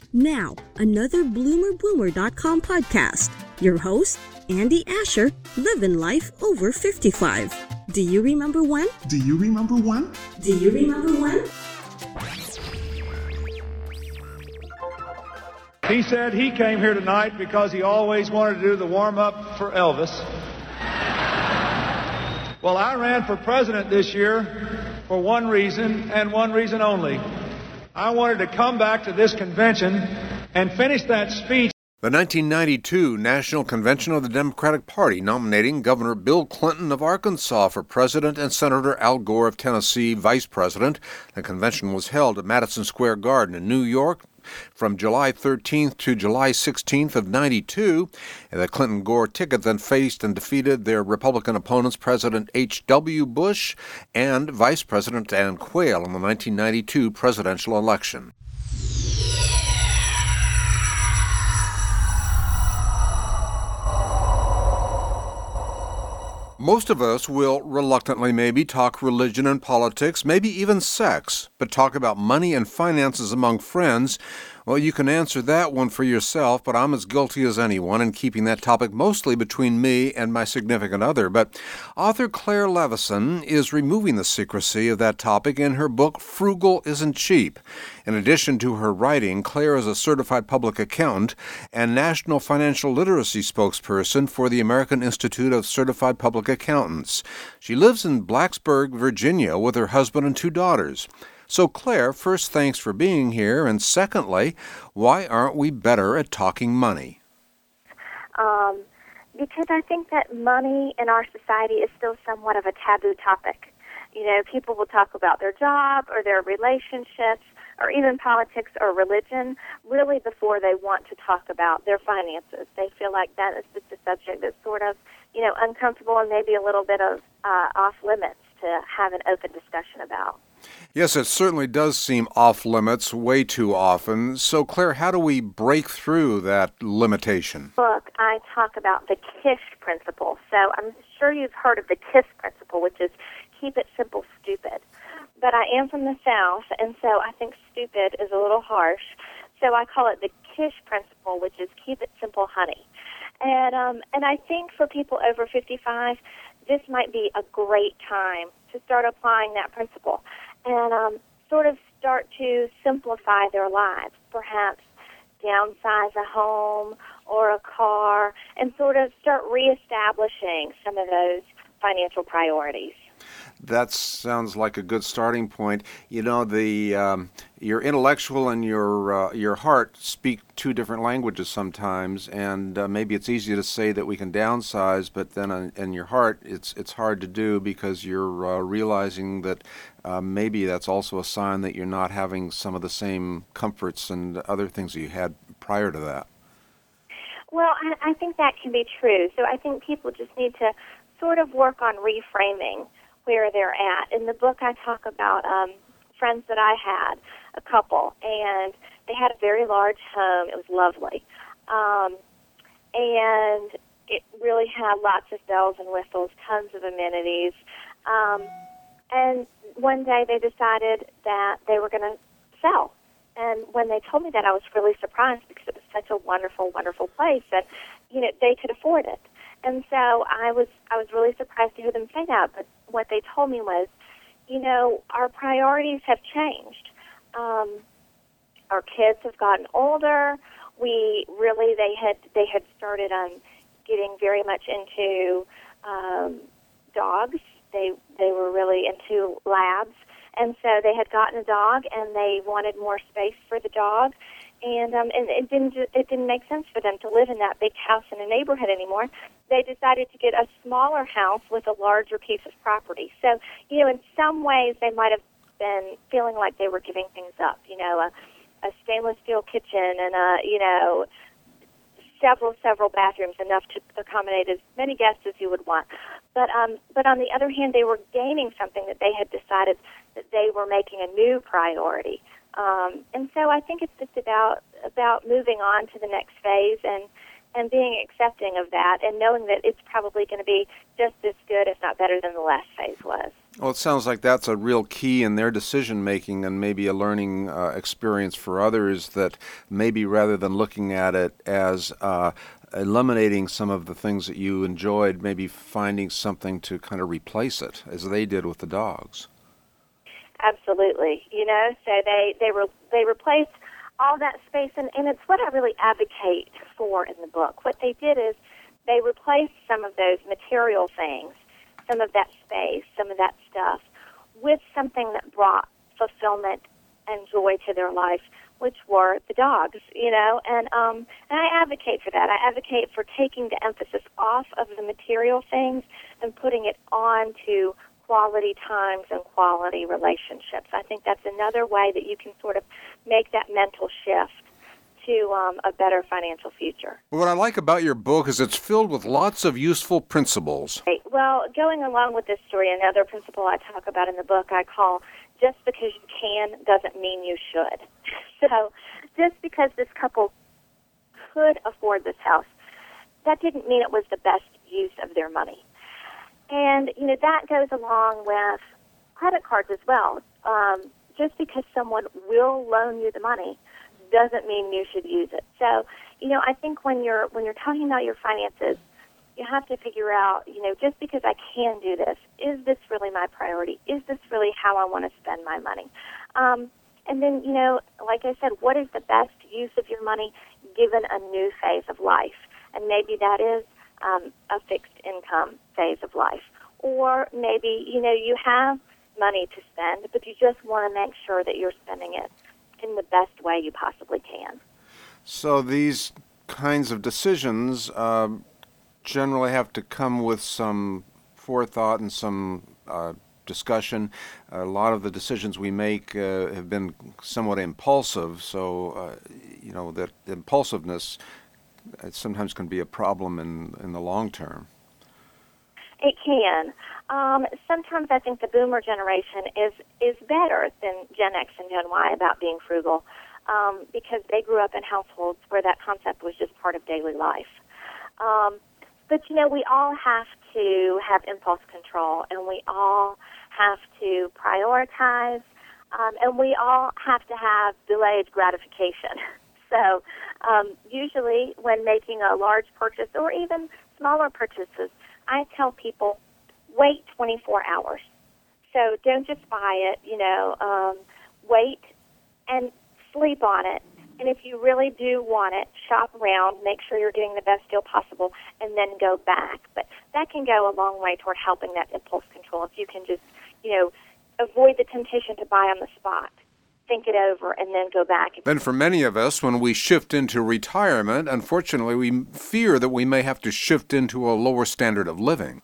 Now, another BloomerBoomer.com podcast. Your host, Andy Asher, living life over 55. Do you remember when? Do you remember when? Do you remember when? He said he came here tonight because he always wanted to do the warm-up for Elvis. Well, I ran for president this year for one reason and one reason only. I wanted to come back to this convention and finish that speech. The 1992 National Convention of the Democratic Party nominating Governor Bill Clinton of Arkansas for president and Senator Al Gore of Tennessee vice president. The convention was held at Madison Square Garden in New York from July 13th to July 16th of 92. And the Clinton-Gore ticket then faced and defeated their Republican opponents, President H.W. Bush and Vice President Dan Quayle, in the 1992 presidential election. Most of us will reluctantly maybe talk religion and politics, maybe even sex, but talk about money and finances among friends. Well, you can answer that one for yourself, but I'm as guilty as anyone in keeping that topic mostly between me and my significant other. But author Claire Levison is removing the secrecy of that topic in her book, Frugal Isn't Cheap. In addition to her writing, Claire is a certified public accountant and national financial literacy spokesperson for the American Institute of Certified Public Accountants. She lives in Blacksburg, Virginia, with her husband and two daughters. So, Claire, first, thanks for being here, and secondly, why aren't we better at talking money? Because I think that money in our society is still somewhat of a taboo topic. You know, people will talk about their job or their relationships or even politics or religion really before they want to talk about their finances. They feel like that is just a subject that's sort of, you know, uncomfortable and maybe a little bit of off limits to have an open discussion about. Yes, it certainly does seem off limits way too often. So, Claire, how do we break through that limitation? Look, I talk about the KISS principle. So I'm sure you've heard of the KISS principle, which is keep it simple, stupid. But I am from the South, and so I think stupid is a little harsh. So I call it the KISS principle, which is keep it simple, honey. And I think for people over 55, this might be a great time to start applying that principle and sort of start to simplify their lives, perhaps downsize a home or a car, and sort of start reestablishing some of those financial priorities. That sounds like a good starting point. You know, your intellectual and your heart speak two different languages sometimes, and maybe it's easy to say that we can downsize, but then in your heart, it's hard to do because you're realizing that maybe that's also a sign that you're not having some of the same comforts and other things that you had prior to that. Well, I think that can be true. So I think people just need to sort of work on reframing where they're at. In the book, I talk about friends that I had, a couple, and they had a very large home. It was lovely. And it really had lots of bells and whistles, tons of amenities. And one day they decided that they were going to sell. And when they told me that, I was really surprised because it was such a wonderful, wonderful place that, you know, they could afford it. And so I was really surprised to hear them say that. But what they told me was, you know, our priorities have changed. Our kids have gotten older. They had started getting very much into dogs. They were really into labs. And so they had gotten a dog, and they wanted more space for the dog. And it didn't make sense for them to live in that big house in a neighborhood anymore. They decided to get a smaller house with a larger piece of property. So, you know, in some ways they might have been feeling like they were giving things up. You know, a stainless steel kitchen and several bathrooms, enough to accommodate as many guests as you would want. But on the other hand, they were gaining something that they had decided that they were making a new priority. And so I think it's just about moving on to the next phase and being accepting of that and knowing that it's probably going to be just as good, if not better, than the last phase was. Well, it sounds like that's a real key in their decision-making and maybe a learning experience for others, that maybe rather than looking at it as eliminating some of the things that you enjoyed, maybe finding something to kind of replace it, as they did with the dogs. Absolutely. So they replaced all that space, and it's what I really advocate for in the book. What they did is they replaced some of those material things, some of that space, some of that stuff, with something that brought fulfillment and joy to their life, which were the dogs, and I advocate for that. I advocate for taking the emphasis off of the material things and putting it on to quality times and quality relationships. I think that's another way that you can sort of make that mental shift to a better financial future. What I like about your book is it's filled with lots of useful principles. Well, going along with this story, another principle I talk about in the book I call just because you can doesn't mean you should. So just because this couple could afford this house, that didn't mean it was the best use of their money. And, that goes along with credit cards as well. Just because someone will loan you the money doesn't mean you should use it. So, I think when you're talking about your finances, you have to figure out, just because I can do this, is this really my priority? Is this really how I want to spend my money? And then, like I said, what is the best use of your money given a new phase of life? And maybe that is a fixed income phase of life. Or maybe, you have money to spend, but you just want to make sure that you're spending it in the best way you possibly can. So these kinds of decisions generally have to come with some forethought and some discussion. A lot of the decisions we make have been somewhat impulsive, so that impulsiveness sometimes can be a problem in the long term. It can. Sometimes I think the boomer generation is better than Gen X and Gen Y about being frugal because they grew up in households where that concept was just part of daily life. But, we all have to have impulse control, and we all have to prioritize, and we all have to have delayed gratification. So usually when making a large purchase or even smaller purchases, I tell people, wait 24 hours. So don't just buy it, wait and sleep on it. And if you really do want it, shop around, make sure you're getting the best deal possible, and then go back. But that can go a long way toward helping that impulse control if you can just, avoid the temptation to buy on the spot. Think it over, and then go back. Then for many of us, when we shift into retirement, unfortunately, we fear that we may have to shift into a lower standard of living.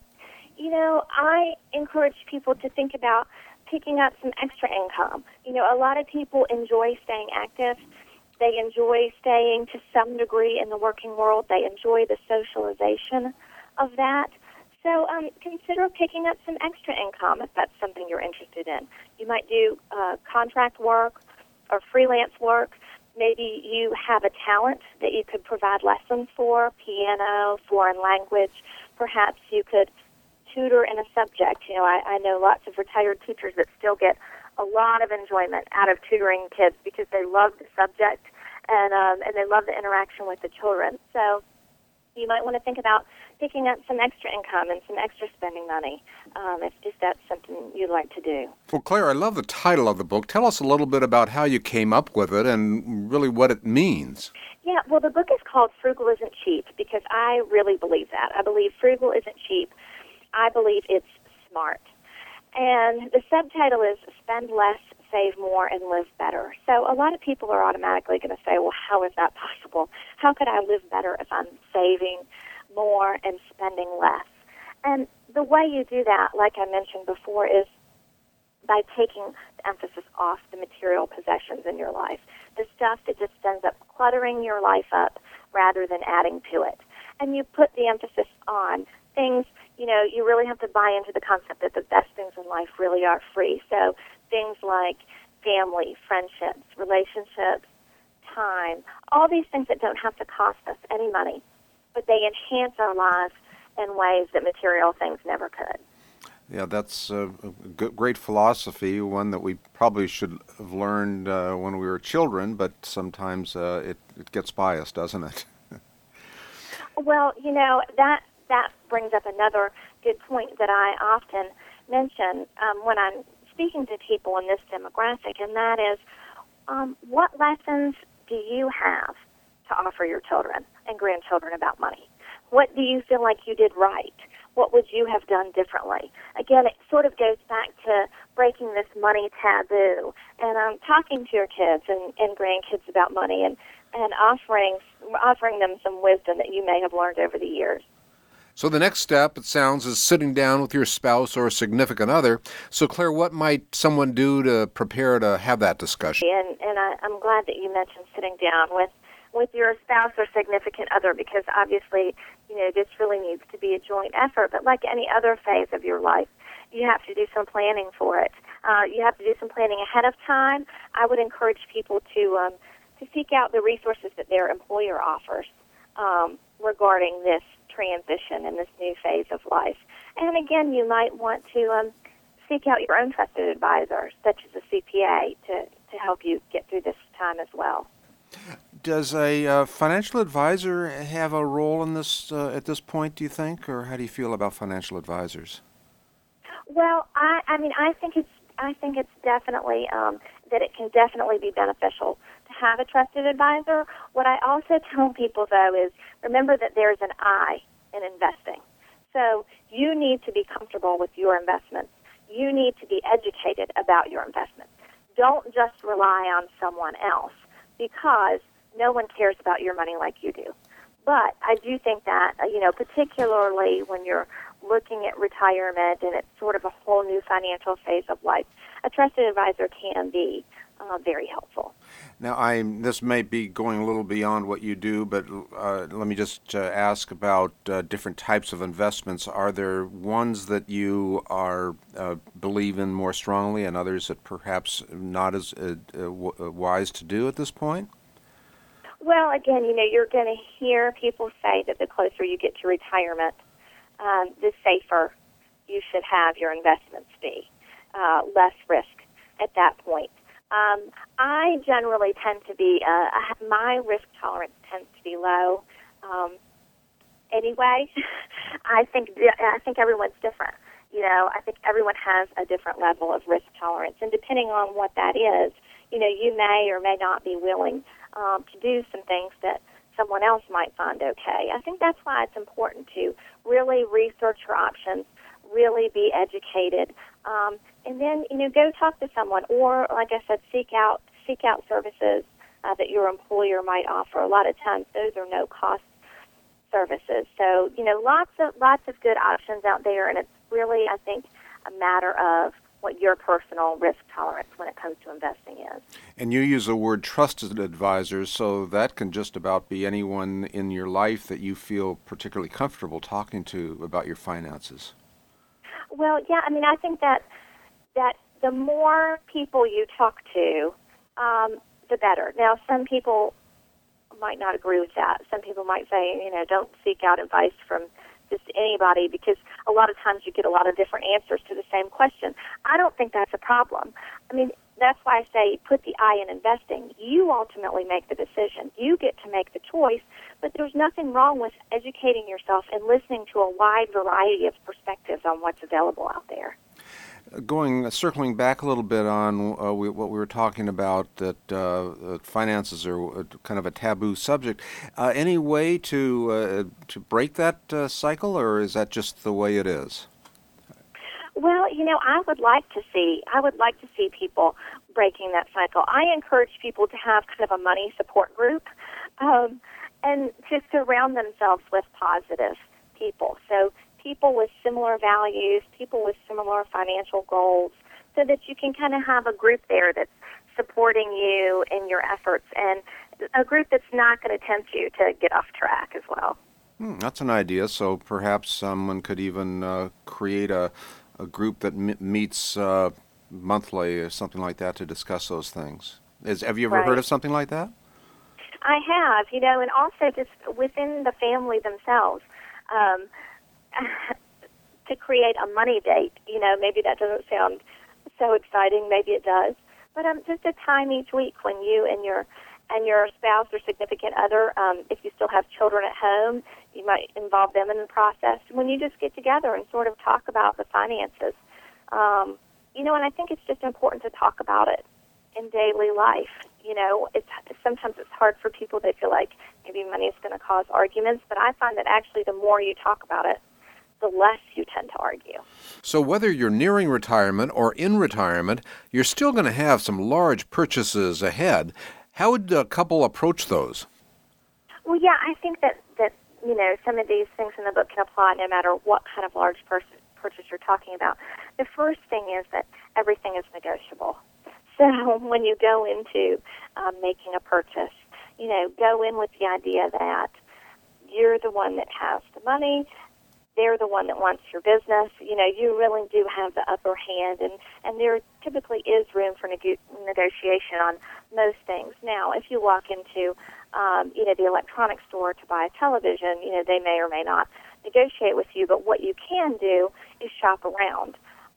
I encourage people to think about picking up some extra income. A lot of people enjoy staying active. They enjoy staying to some degree in the working world. They enjoy the socialization of that. So consider picking up some extra income if that's something you're interested in. You might do contract work or freelance work. Maybe you have a talent that you could provide lessons for, piano, foreign language. Perhaps you could tutor in a subject. I know lots of retired teachers that still get a lot of enjoyment out of tutoring kids because they love the subject and they love the interaction with the children. So you might want to think about picking up some extra income and some extra spending money if that's something you'd like to do. Well, Claire, I love the title of the book. Tell us a little bit about how you came up with it and really what it means. Yeah, well, the book is called Frugal Isn't Cheap because I really believe that. I believe frugal isn't cheap. I believe it's smart. And the subtitle is Spend Less, Save More, and Live Better. So a lot of people are automatically going to say, well, how is that possible? How could I live better if I'm saving more and spending less? And the way you do that, like I mentioned before, is by taking the emphasis off the material possessions in your life, the stuff that just ends up cluttering your life up rather than adding to it. And you put the emphasis on things, you really have to buy into the concept that the best things in life really are free. So things like family, friendships, relationships, time, all these things that don't have to cost us any money, but they enhance our lives in ways that material things never could. Yeah, that's a great philosophy, one that we probably should have learned when we were children, but sometimes it gets by us, doesn't it? Well, that brings up another good point that I often mention when I'm speaking to people in this demographic, and that is, what lessons do you have to offer your children and grandchildren about money? What do you feel like you did right? What would you have done differently? Again, it sort of goes back to breaking this money taboo and talking to your kids and grandkids about money and offering them some wisdom that you may have learned over the years. So the next step, it sounds, is sitting down with your spouse or significant other. So, Claire, what might someone do to prepare to have that discussion? And I'm glad that you mentioned sitting down with your spouse or significant other, because obviously, this really needs to be a joint effort. But like any other phase of your life, you have to do some planning for it. You have to do some planning ahead of time. I would encourage people to seek out the resources that their employer offers regarding this transition in this new phase of life. And again, you might want to seek out your own trusted advisor, such as a CPA, to help you get through this time as well. Does a financial advisor have a role in this at this point, do you think, or how do you feel about financial advisors? Well, I think it's definitely that it can definitely be beneficial to have a trusted advisor. What I also tell people, though, is remember that there's an I in investing. So you need to be comfortable with your investments. You need to be educated about your investments. Don't just rely on someone else, because no one cares about your money like you do. But I do think that, particularly when you're looking at retirement and it's sort of a whole new financial phase of life, a trusted advisor can be very helpful. Now, this may be going a little beyond what you do, but let me just ask about different types of investments. Are there ones that you are believe in more strongly, and others that perhaps not as wise to do at this point? Well, again, you're going to hear people say that the closer you get to retirement, the safer you should have your investments be, less risk at that point. I generally tend to be, my risk tolerance tends to be low. Anyway, I think everyone's different. I think everyone has a different level of risk tolerance, and depending on what that is, you may or may not be willing to do some things that someone else might find okay. I think that's why it's important to really research your options, really be educated, and then go talk to someone, or like I said, seek out services that your employer might offer. A lot of times, those are no cost services. So lots of good options out there, and it's really, I think, a matter of what your personal risk tolerance when it comes to investing is. And you use the word trusted advisors, so that can just about be anyone in your life that you feel particularly comfortable talking to about your finances. Well, yeah, I think that the more people you talk to, the better. Now, some people might not agree with that. Some people might say, don't seek out advice from just anybody, because a lot of times you get a lot of different answers to the same question. I don't think that's a problem. That's why I say put the I in investing. You ultimately make the decision. You get to make the choice, but there's nothing wrong with educating yourself and listening to a wide variety of perspectives on what's available out there. Circling back a little bit on what we were talking about, that finances are kind of a taboo subject. Any way to break that cycle, or is that just the way it is? Well, I would like to see people breaking that cycle. I encourage people to have kind of a money support group, and to surround themselves with positive people. So people with similar values, people with similar financial goals, so that you can kind of have a group there that's supporting you in your efforts, and a group that's not going to tempt you to get off track as well. That's an idea. So perhaps someone could even create a group that meets monthly or something like that to discuss those things. Have you ever heard of something like that? I have, and also just within the family themselves. to create a money date. Maybe that doesn't sound so exciting. Maybe it does. But just a time each week when you and your spouse or significant other, if you still have children at home, you might involve them in the process. When you just get together and sort of talk about the finances, and I think it's just important to talk about it in daily life. Sometimes it's hard for people. They feel like maybe money is going to cause arguments, but I find that actually the more you talk about it, the less you tend to argue. So whether you're nearing retirement or in retirement, you're still going to have some large purchases ahead. How would a couple approach those? Well, yeah, I think that some of these things in the book can apply no matter what kind of large purchase you're talking about. The first thing is that everything is negotiable. So when you go into making a purchase, go in with the idea that you're the one that has the money, they're the one that wants your business. You really do have the upper hand, and there typically is room for negotiation on most things. Now, if you walk into, the electronics store to buy a television, they may or may not negotiate with you, but what you can do is shop around.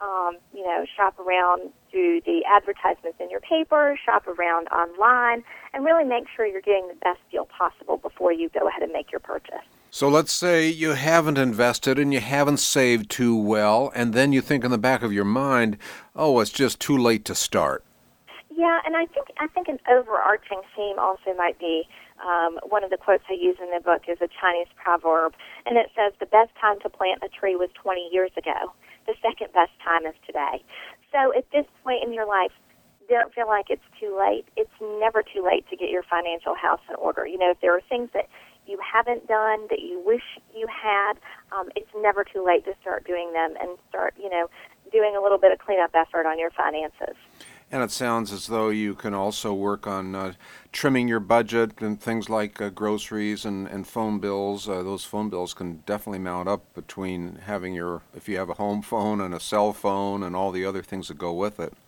Shop around through the advertisements in your paper, shop around online, and really make sure you're getting the best deal possible before you go ahead and make your purchase. So let's say you haven't invested and you haven't saved too well, and then you think in the back of your mind, oh, it's just too late to start. Yeah, and I think an overarching theme also might be one of the quotes I use in the book is a Chinese proverb, and it says, the best time to plant a tree was 20 years ago. The second best time is today. So at this point in your life, don't feel like it's too late. It's never too late to get your financial house in order. If there are things that you haven't done that you wish you had, it's never too late to start doing them and start, doing a little bit of cleanup effort on your finances. And it sounds as though you can also work on trimming your budget and things like groceries and phone bills. Those phone bills can definitely mount up between if you have a home phone and a cell phone and all the other things that go with it.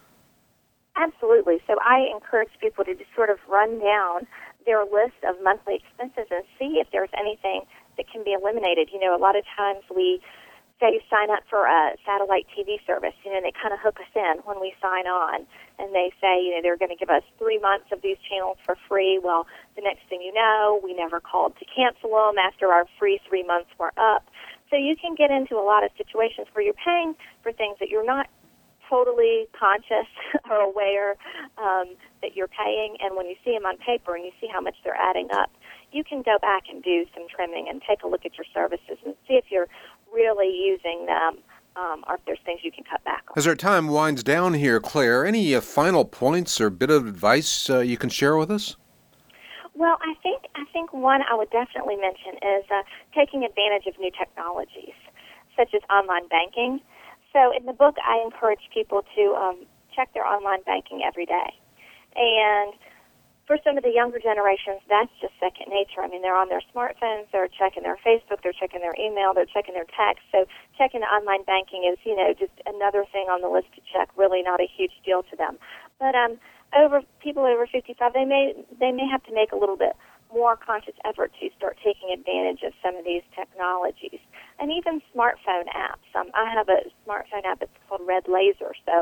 Absolutely. So I encourage people to just sort of run down their list of monthly expenses and see if there's anything that can be eliminated. A lot of times we say sign up for a satellite TV service, and they kind of hook us in when we sign on, and they say, they're going to give us 3 months of these channels for free. Well, the next thing you know, we never called to cancel them after our free 3 months were up. So you can get into a lot of situations where you're paying for things that you're not totally conscious or aware that you're paying, and when you see them on paper and you see how much they're adding up, you can go back and do some trimming and take a look at your services and see if you're really using them or if there's things you can cut back on. As our time winds down here, Claire, any final points or bit of advice you can share with us? Well, I think one I would definitely mention is taking advantage of new technologies, such as online banking. So in the book, I encourage people to check their online banking every day. And for some of the younger generations, that's just second nature. They're on their smartphones, they're checking their Facebook, they're checking their email, they're checking their text. So checking the online banking is, just another thing on the list to check, really not a huge deal to them. But people over 55, they may have to make a little bit more conscious effort to start taking advantage of some of these technologies. And even smartphone apps. I have a smartphone app that's called Red Laser. So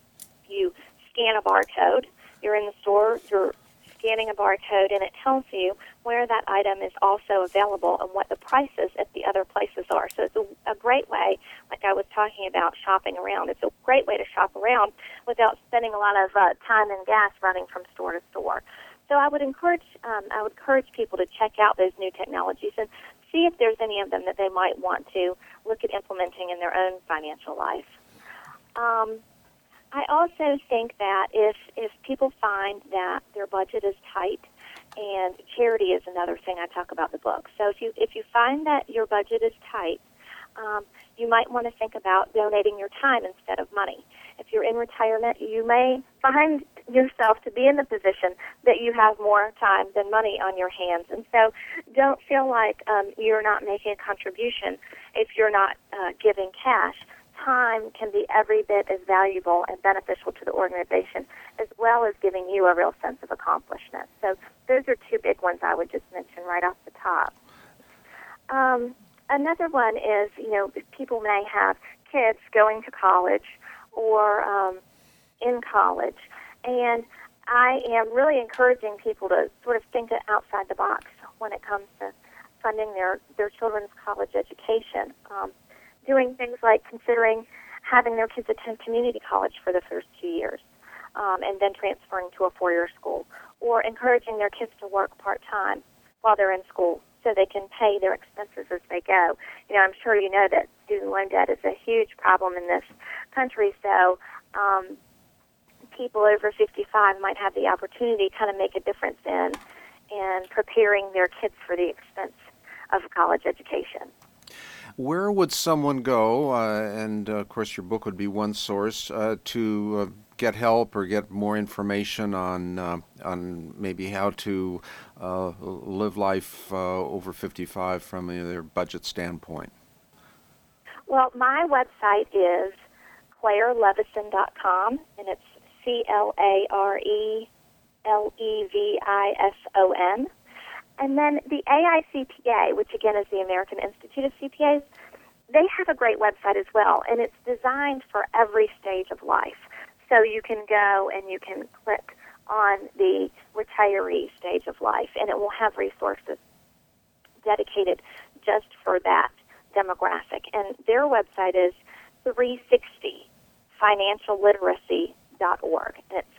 you scan a barcode, you're in the store, you're scanning a barcode, and it tells you where that item is also available and what the prices at the other places are. So it's a great way, like I was talking about shopping around, it's a great way to shop around without spending a lot of time and gas running from store to store. So I would encourage people to check out those new technologies and see if there's any of them that they might want to look at implementing in their own financial life. I also think that if people find that their budget is tight, and charity is another thing I talk about in the book. So if you find that your budget is tight, you might want to think about donating your time instead of money. If you're in retirement, you may find yourself to be in the position that you have more time than money on your hands. And so don't feel like you're not making a contribution if you're not giving cash. Time can be every bit as valuable and beneficial to the organization, as well as giving you a real sense of accomplishment. So those are two big ones I would just mention right off the top. another one is, people may have kids going to college or in college, and I am really encouraging people to sort of think outside the box when it comes to funding their children's college education. Doing things like considering having their kids attend community college for the first 2 years, and then transferring to a 4-year school, or encouraging their kids to work part-time while they're in school so they can pay their expenses as they go. I'm sure you know that student loan debt is a huge problem in this country, so people over 55 might have the opportunity to kind of make a difference in preparing their kids for the expense of college education. Where would someone go, and of course your book would be one source, to get help or get more information on maybe how to live life over 55 from their budget standpoint? Well, my website is ClaireLevison.com, and it's CLARELEVISON. And then the AICPA, which again is the American Institute of CPAs, they have a great website as well, and it's designed for every stage of life. So you can go and you can click on the retiree stage of life, and it will have resources dedicated just for that demographic. And their website is 360financialliteracy.org, and it's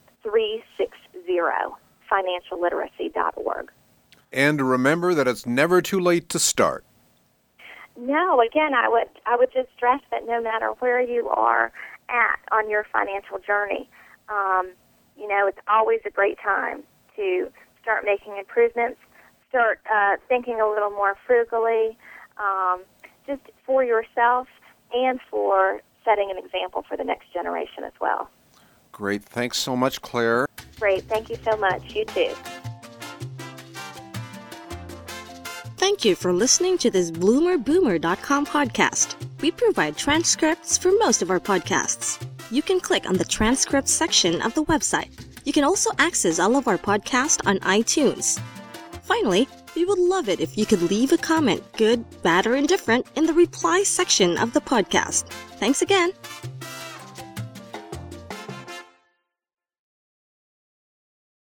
360financialliteracy.org. And remember that it's never too late to start. No, again, I would just stress that no matter where you are at on your financial journey, it's always a great time to start making improvements, start thinking a little more frugally, just for yourself and for setting an example for the next generation as well. Great. Thanks so much, Claire. Great. Thank you so much. You too. Thank you for listening to this BloomerBoomer.com podcast. We provide transcripts for most of our podcasts. You can click on the transcripts section of the website. You can also access all of our podcasts on iTunes. Finally, we would love it if you could leave a comment, good, bad, or indifferent, in the reply section of the podcast. Thanks again.